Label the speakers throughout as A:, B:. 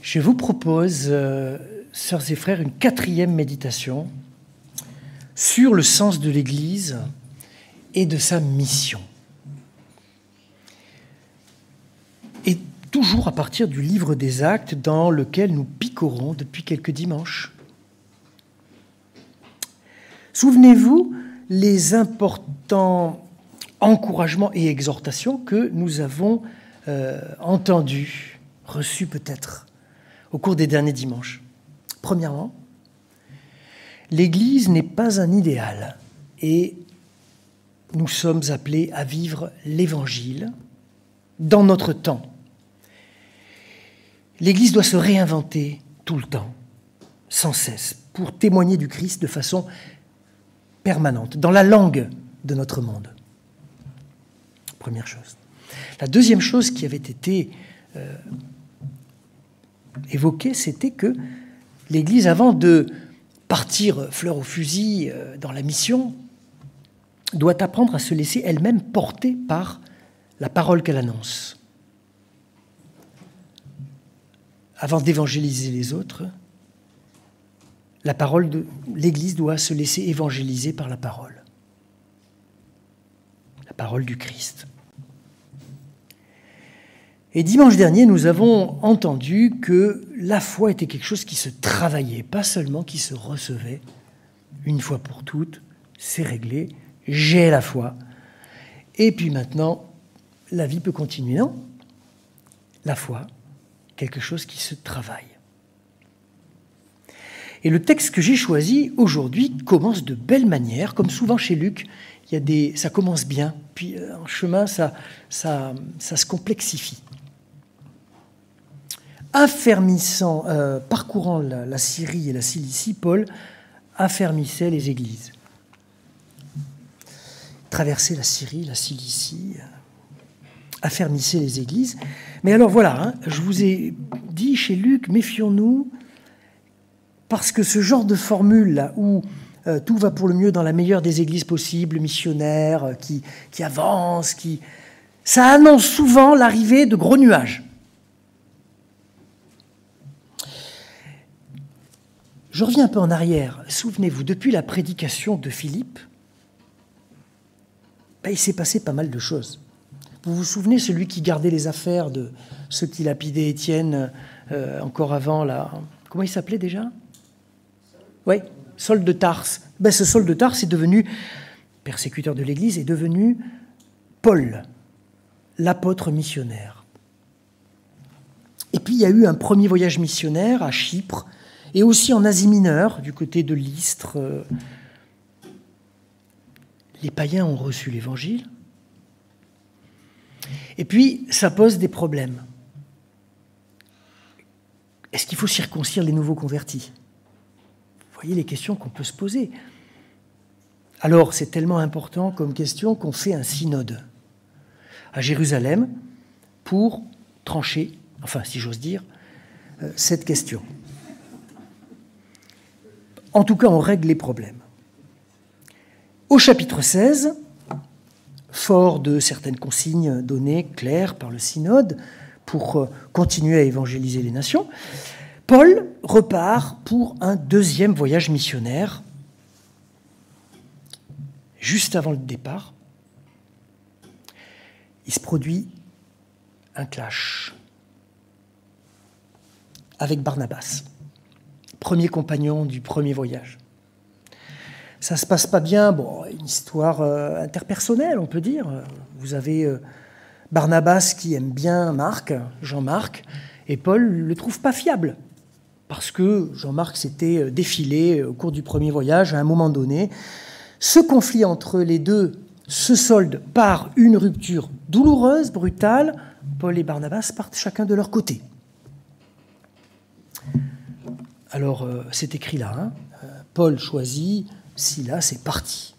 A: Je vous propose, sœurs et frères, une 4e méditation sur le sens de l'Église et de sa mission. Et toujours à partir du livre des Actes dans lequel nous picorons depuis quelques dimanches. Souvenez-vous les importants encouragements et exhortations que nous avons entendus, reçus peut-être, au cours des derniers dimanches. Premièrement, l'Église n'est pas un idéal et nous sommes appelés à vivre l'Évangile dans notre temps. L'Église doit se réinventer tout le temps, sans cesse, pour témoigner du Christ de façon permanente, dans la langue de notre monde. Première chose. La deuxième chose qui avait été évoquée, c'était que l'Église, avant de partir fleur au fusil dans la mission, doit apprendre à se laisser elle-même porter par la parole qu'elle annonce. Avant d'évangéliser les autres, l'Église doit se laisser évangéliser par la parole du Christ. Et dimanche dernier, nous avons entendu que la foi était quelque chose qui se travaillait, pas seulement qui se recevait. Une fois pour toutes, c'est réglé, j'ai la foi. Et puis maintenant, la vie peut continuer, non ? La foi, quelque chose qui se travaille. Et le texte que j'ai choisi aujourd'hui commence de belle manière, comme souvent chez Luc, ça commence bien, puis en chemin, ça se complexifie. Parcourant la Syrie et la Cilicie, Paul affermissait les églises. Traversait la Syrie, la Cilicie, affermissait les églises. Mais alors voilà, je vous ai dit chez Luc, méfions-nous, parce que ce genre de formule là où tout va pour le mieux dans la meilleure des églises possibles, missionnaires, qui avancent, ça annonce souvent l'arrivée de gros nuages. Je reviens un peu en arrière. Souvenez-vous, depuis la prédication de Philippe, il s'est passé pas mal de choses. Vous vous souvenez, celui qui gardait les affaires de ceux qui lapidaient Étienne encore avant, là, comment il s'appelait déjà ? Oui, Saul de Tarse. Ce Saul de Tarse est devenu, persécuteur de l'Église, est devenu Paul, l'apôtre missionnaire. Et puis il y a eu un premier voyage missionnaire à Chypre, et aussi en Asie mineure, du côté de l'Istre. Les païens ont reçu l'Évangile. Et puis, ça pose des problèmes. Est-ce qu'il faut circoncire les nouveaux convertis ? Vous voyez les questions qu'on peut se poser. Alors, c'est tellement important comme question qu'on fait un synode à Jérusalem pour trancher, enfin, si j'ose dire, cette question. En tout cas, on règle les problèmes. Au chapitre 16, fort de certaines consignes données claires par le synode pour continuer à évangéliser les nations, Paul repart pour un deuxième voyage missionnaire. Juste avant le départ, il se produit un clash avec Barnabas, premier compagnon du premier voyage. Ça se passe pas bien, une histoire interpersonnelle, on peut dire. Vous avez Barnabas qui aime bien Jean-Marc, et Paul le trouve pas fiable, parce que Jean-Marc s'était défilé au cours du premier voyage à un moment donné. Ce conflit entre les deux se solde par une rupture douloureuse, brutale. Paul et Barnabas partent chacun de leur côté. Alors, c'est écrit là, Paul choisit Silas est parti.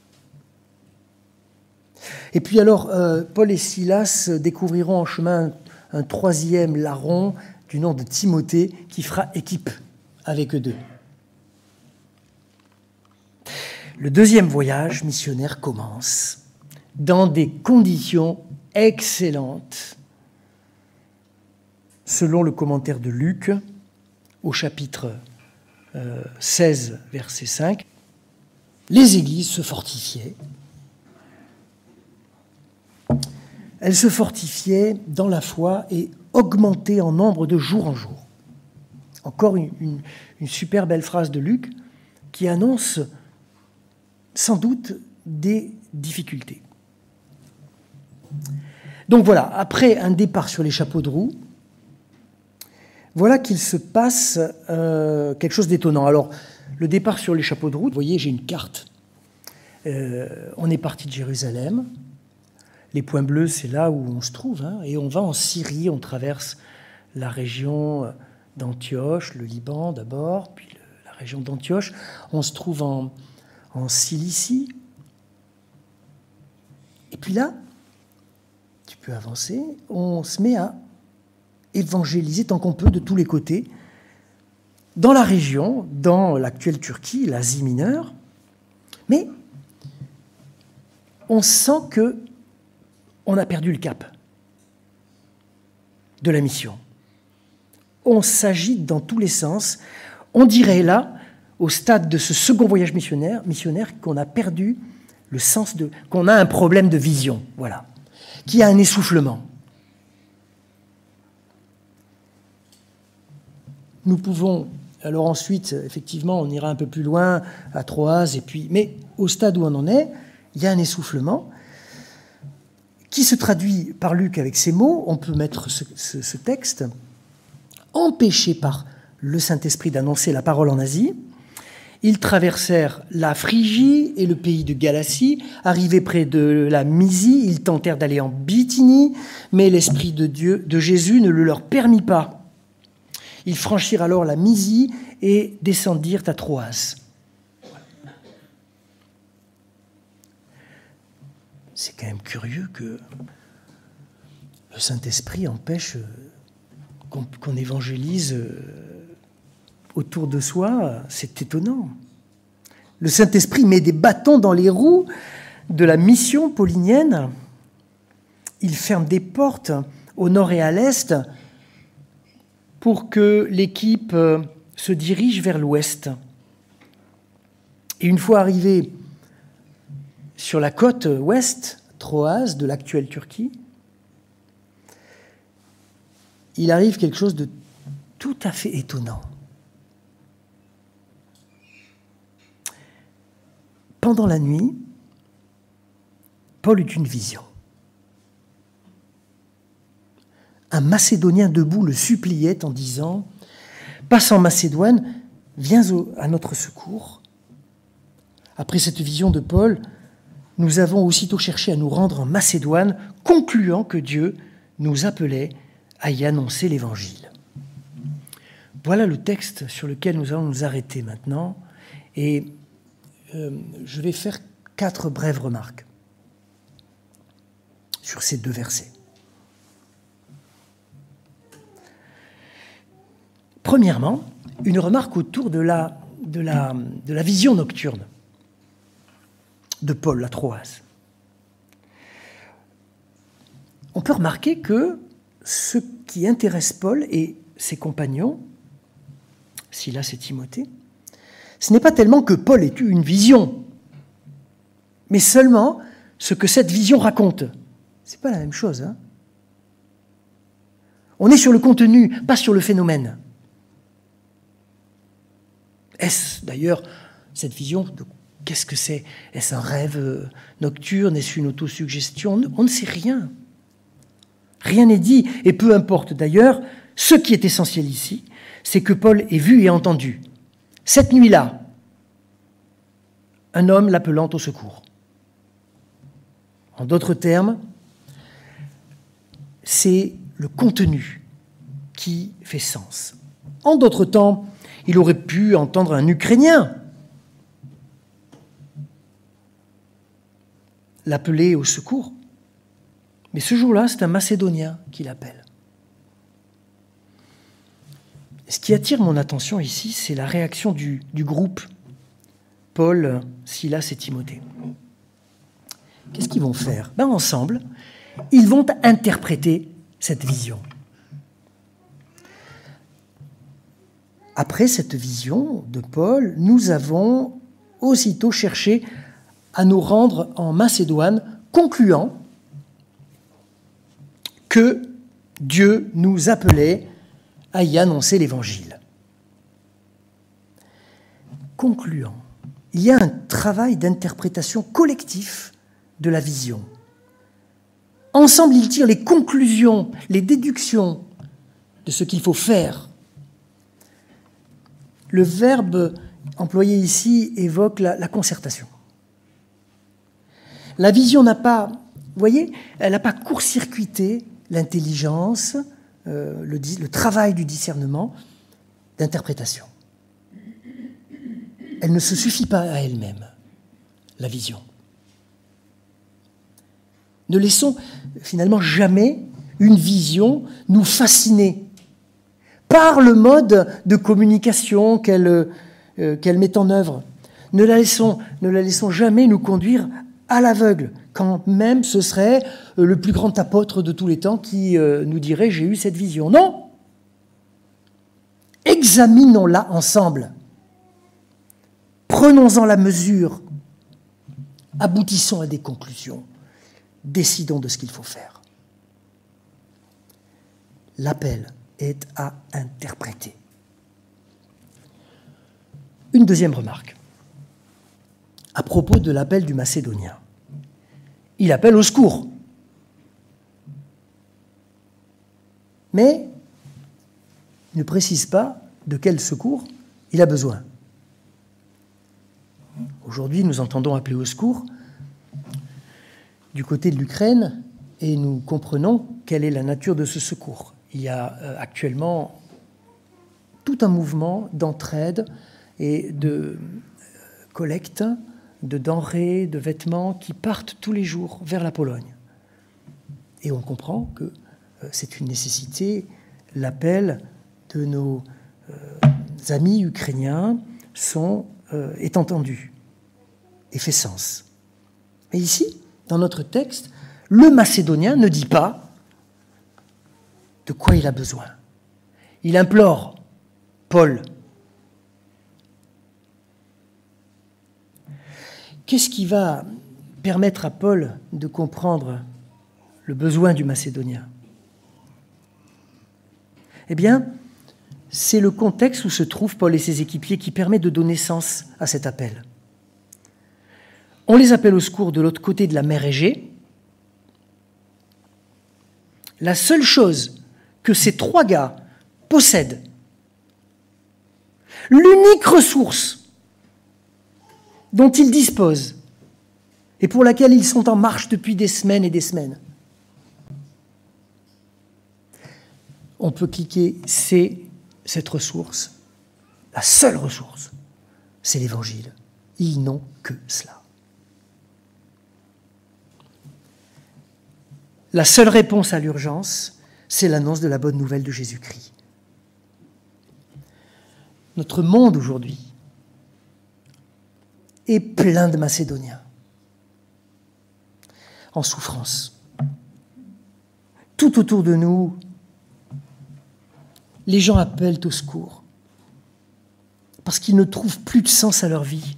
A: Et puis alors, Paul et Silas découvriront en chemin un troisième larron du nom de Timothée qui fera équipe avec eux deux. Le deuxième voyage missionnaire commence dans des conditions excellentes. selon le commentaire de Luc, au chapitre 16, verset 5, les églises se fortifiaient. Elles se fortifiaient dans la foi et augmentaient en nombre de jour en jour. Encore une super belle phrase de Luc qui annonce sans doute des difficultés. Donc voilà, après un départ sur les chapeaux de roue, voilà qu'il se passe quelque chose d'étonnant. Alors, le départ sur les chapeaux de roue, vous voyez, j'ai une carte. On est parti de Jérusalem. Les points bleus, c'est là où on se trouve. Hein, et on va en Syrie, on traverse la région d'Antioche, le Liban d'abord, puis la région d'Antioche. On se trouve en Cilicie. Et puis là, tu peux avancer, on se met à évangéliser tant qu'on peut de tous les côtés, dans la région, dans l'actuelle Turquie, l'Asie mineure. Mais on sent qu'on a perdu le cap de la mission. On s'agite dans tous les sens. On dirait là, au stade de ce second voyage missionnaire qu'on a perdu le sens qu'on a un problème de vision, voilà, qu'il y a un essoufflement. Nous pouvons, alors ensuite, effectivement, on ira un peu plus loin, à Troas, mais au stade où on en est, il y a un essoufflement qui se traduit par Luc avec ces mots. On peut mettre ce texte. Empêchés par le Saint-Esprit d'annoncer la parole en Asie, ils traversèrent la Phrygie et le pays de Galatie. Arrivés près de la Mysie, ils tentèrent d'aller en Bithynie, mais l'Esprit de Jésus ne le leur permit pas. Ils franchirent alors la Mysie et descendirent à Troas. C'est quand même curieux que le Saint-Esprit empêche qu'on évangélise autour de soi. C'est étonnant. Le Saint-Esprit met des bâtons dans les roues de la mission paulinienne. Il ferme des portes au nord et à l'est pour que l'équipe se dirige vers l'ouest. Et une fois arrivé sur la côte ouest, Troas, de l'actuelle Turquie, il arrive quelque chose de tout à fait étonnant. Pendant la nuit, Paul eut une vision. Un Macédonien debout le suppliait en disant « Passe en Macédoine, viens à notre secours. » Après cette vision de Paul, nous avons aussitôt cherché à nous rendre en Macédoine, concluant que Dieu nous appelait à y annoncer l'Évangile. Voilà le texte sur lequel nous allons nous arrêter maintenant. Et je vais faire 4 brèves remarques sur ces 2 versets. Premièrement, une remarque autour de la vision nocturne de Paul à Troas. On peut remarquer que ce qui intéresse Paul et ses compagnons, Silas et Timothée, ce n'est pas tellement que Paul ait eu une vision, mais seulement ce que cette vision raconte. Ce n'est pas la même chose. Hein ? On est sur le contenu, pas sur le phénomène. Est-ce d'ailleurs cette vision, qu'est-ce que c'est ? Est-ce un rêve nocturne ? Est-ce une autosuggestion ? On ne sait rien. Rien n'est dit, et peu importe d'ailleurs, ce qui est essentiel ici, c'est que Paul ait vu et entendu. Cette nuit-là, un homme l'appelant au secours. En d'autres termes, c'est le contenu qui fait sens. En d'autres temps, il aurait pu entendre un Ukrainien l'appeler au secours. Mais ce jour-là, c'est un Macédonien qui l'appelle. Ce qui attire mon attention ici, c'est la réaction du groupe, Paul, Silas et Timothée. Qu'est-ce qu'ils vont faire ? Ensemble, ils vont interpréter cette vision. après cette vision de Paul, nous avons aussitôt cherché à nous rendre en Macédoine, concluant que Dieu nous appelait à y annoncer l'Évangile. Concluant, il y a un travail d'interprétation collectif de la vision. Ensemble, ils tirent les conclusions, les déductions de ce qu'il faut faire. Le verbe employé ici évoque la concertation. La vision n'a pas, vous voyez, elle n'a pas court-circuité l'intelligence, le travail du discernement, d'interprétation. Elle ne se suffit pas à elle-même, la vision. Ne laissons finalement jamais une vision nous fasciner par le mode de communication qu'elle met en œuvre. Ne la laissons jamais nous conduire à l'aveugle, quand même ce serait le plus grand apôtre de tous les temps qui nous dirait « j'ai eu cette vision ». Non! Examinons-la ensemble. Prenons-en la mesure. Aboutissons à des conclusions. Décidons de ce qu'il faut faire. L'appel est à interpréter. Une deuxième remarque à propos de l'appel du Macédonien. Il appelle au secours. Mais il ne précise pas de quel secours il a besoin. Aujourd'hui, nous entendons appeler au secours du côté de l'Ukraine et nous comprenons quelle est la nature de ce secours. Il y a actuellement tout un mouvement d'entraide et de collecte de denrées, de vêtements qui partent tous les jours vers la Pologne. Et on comprend que c'est une nécessité. L'appel de nos amis ukrainiens est entendu et fait sens. Mais ici, dans notre texte, le Macédonien ne dit pas de quoi il a besoin. Il implore Paul. Qu'est-ce qui va permettre à Paul de comprendre le besoin du Macédonien? Eh bien, c'est le contexte où se trouvent Paul et ses équipiers qui permet de donner sens à cet appel. On les appelle au secours de l'autre côté de la mer Égée. La seule chose que ces trois gars possèdent, l'unique ressource dont ils disposent et pour laquelle ils sont en marche depuis des semaines et des semaines. On peut cliquer, c'est cette ressource, la seule ressource, c'est l'Évangile. Ils n'ont que cela. La seule réponse à l'urgence, c'est l'annonce de la bonne nouvelle de Jésus-Christ. Notre monde aujourd'hui est plein de Macédoniens en souffrance. Tout autour de nous, les gens appellent au secours parce qu'ils ne trouvent plus de sens à leur vie.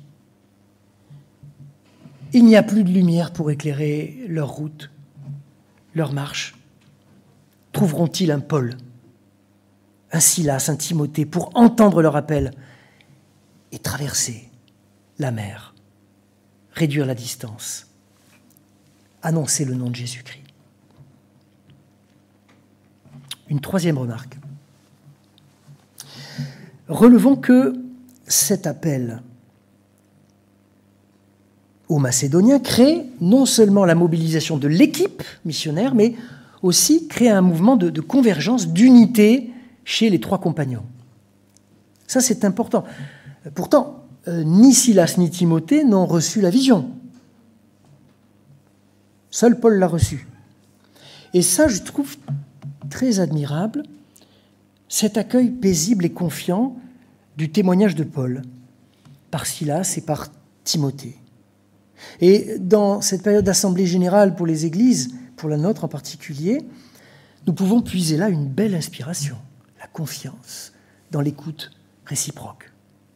A: Il n'y a plus de lumière pour éclairer leur route, leur marche. Trouveront-ils un Paul, un Silas, un Timothée pour entendre leur appel et traverser la mer, réduire la distance, annoncer le nom de Jésus-Christ? Une troisième remarque. Relevons que cet appel aux Macédoniens crée non seulement la mobilisation de l'équipe missionnaire, mais aussi crée un mouvement de convergence, d'unité chez les trois compagnons. Ça, c'est important. Pourtant, ni Silas ni Timothée n'ont reçu la vision. Seul Paul l'a reçu. Et ça, je trouve très admirable, cet accueil paisible et confiant du témoignage de Paul par Silas et par Timothée. Et dans cette période d'assemblée générale pour les églises, pour la nôtre en particulier, nous pouvons puiser là une belle inspiration, la confiance dans l'écoute réciproque.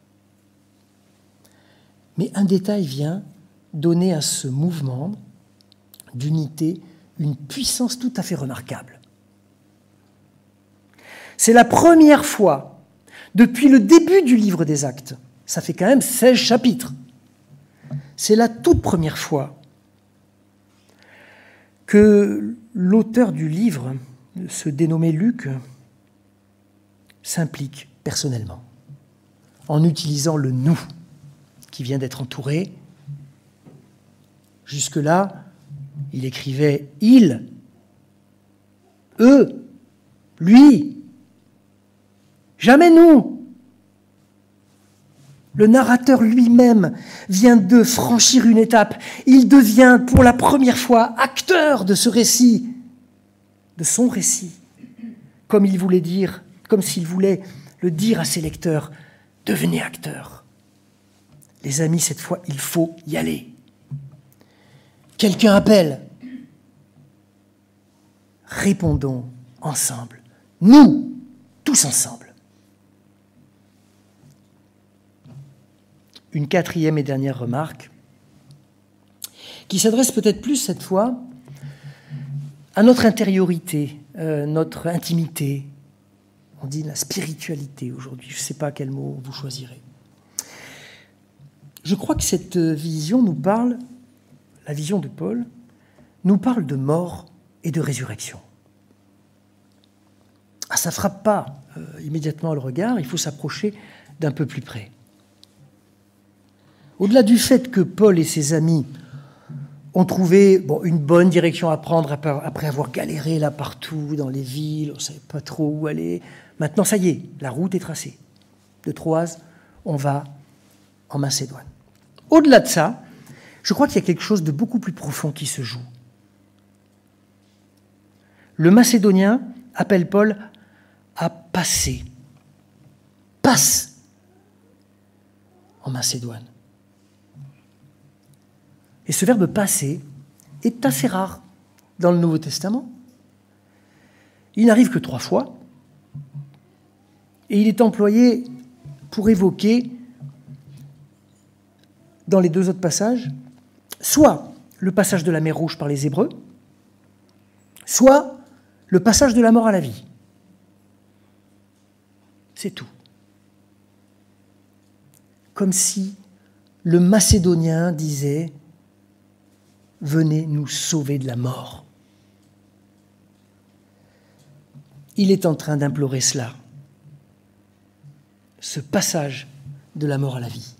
A: Mais un détail vient donner à ce mouvement d'unité une puissance tout à fait remarquable. C'est la première fois, depuis le début du livre des Actes, ça fait quand même 16 chapitres, c'est la toute première fois que l'auteur du livre, se dénommé Luc, s'implique personnellement, en utilisant le « nous » qui vient d'être entouré. Jusque-là, il écrivait « il »,« eux »,« lui », jamais « nous ». Le narrateur lui-même vient de franchir une étape. Il devient pour la première fois acteur de ce récit, de son récit, comme il voulait dire, comme s'il voulait le dire à ses lecteurs, devenez acteurs. Les amis, cette fois, il faut y aller. Quelqu'un appelle. Répondons ensemble. Nous, tous ensemble. Une quatrième et dernière remarque, qui s'adresse peut-être plus cette fois à notre intériorité, notre intimité. On dit la spiritualité aujourd'hui, je ne sais pas quel mot vous choisirez. Je crois que cette vision nous parle, la vision de Paul, nous parle de mort et de résurrection. Ah, ça ne frappe pas immédiatement le regard, il faut s'approcher d'un peu plus près. Au-delà du fait que Paul et ses amis ont trouvé une bonne direction à prendre après avoir galéré là partout dans les villes, on ne savait pas trop où aller, maintenant ça y est, la route est tracée. De Troas, on va en Macédoine. Au-delà de ça, je crois qu'il y a quelque chose de beaucoup plus profond qui se joue. Le Macédonien appelle Paul à passer. Passe en Macédoine. Et ce verbe « passer » est assez rare dans le Nouveau Testament. Il n'arrive que 3 fois. Et il est employé pour évoquer, dans les 2 autres passages, soit le passage de la mer Rouge par les Hébreux, soit le passage de la mort à la vie. C'est tout. Comme si le Macédonien disait « Venez nous sauver de la mort ». Il est en train d'implorer cela, ce passage de la mort à la vie.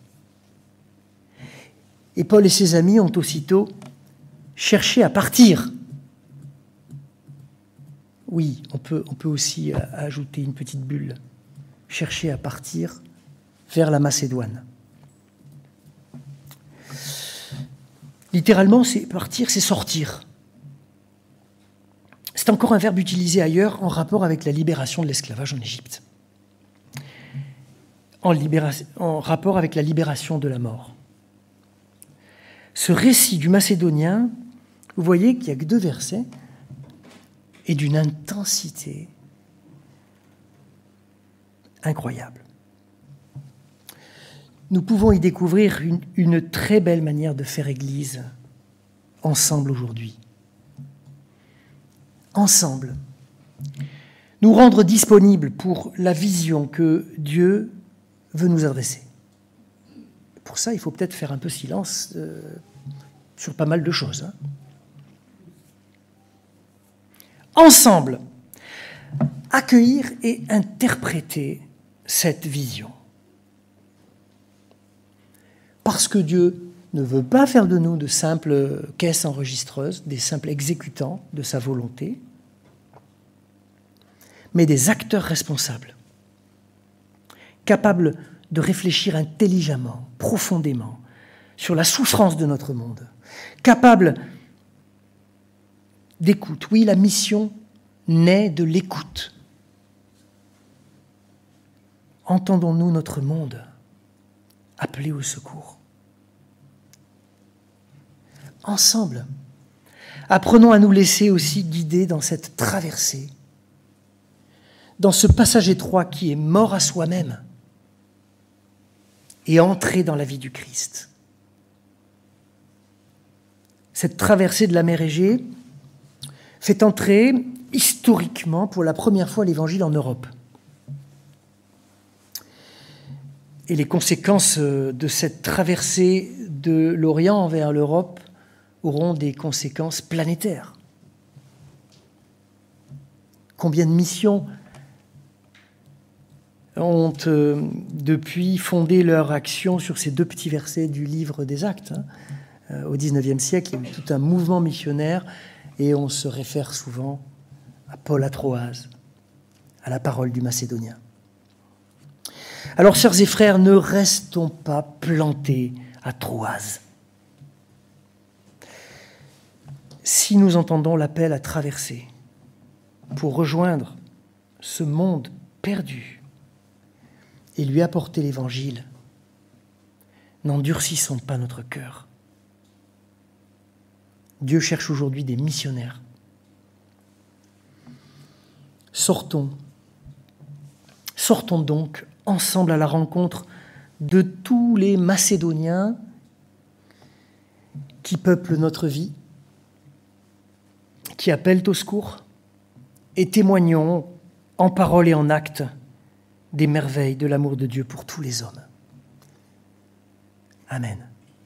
A: Et Paul et ses amis ont aussitôt cherché à partir. Oui, on peut aussi ajouter une petite bulle. Chercher à partir vers la Macédoine. Littéralement, c'est partir, c'est sortir. C'est encore un verbe utilisé ailleurs en rapport avec la libération de l'esclavage en Égypte. En rapport avec la libération de la mort. Ce récit du Macédonien, vous voyez qu'il n'y a que 2 versets, et d'une intensité incroyable. Nous pouvons y découvrir une très belle manière de faire Église ensemble aujourd'hui. Ensemble. Nous rendre disponibles pour la vision que Dieu veut nous adresser. Pour ça, il faut peut-être faire un peu silence sur pas mal de choses. Ensemble, accueillir et interpréter cette vision. Parce que Dieu ne veut pas faire de nous de simples caisses enregistreuses, des simples exécutants de sa volonté, mais des acteurs responsables, capables de réfléchir intelligemment, profondément, sur la souffrance de notre monde, capables d'écoute. Oui, la mission naît de l'écoute. Entendons-nous notre monde appelé au secours? Ensemble, apprenons à nous laisser aussi guider dans cette traversée, dans ce passage étroit qui est mort à soi-même, et entrer dans la vie du Christ. Cette traversée de la mer Égée fait entrer historiquement pour la première fois l'Évangile en Europe. Et les conséquences de cette traversée de l'Orient vers l'Europe auront des conséquences planétaires. Combien de missions ont depuis fondé leur action sur ces 2 petits versets du livre des Actes. Au XIXe siècle, il y a eu tout un mouvement missionnaire et on se réfère souvent à Paul à Troas, à la parole du Macédonien. Alors, sœurs et frères, ne restons pas plantés à Troas. Si nous entendons l'appel à traverser pour rejoindre ce monde perdu et lui apporter l'Évangile, n'endurcissons pas notre cœur. Dieu cherche aujourd'hui des missionnaires. Sortons donc ensemble à la rencontre de tous les Macédoniens qui peuplent notre vie, qui appellent au secours, et témoignons en parole et en acte des merveilles de l'amour de Dieu pour tous les hommes. Amen.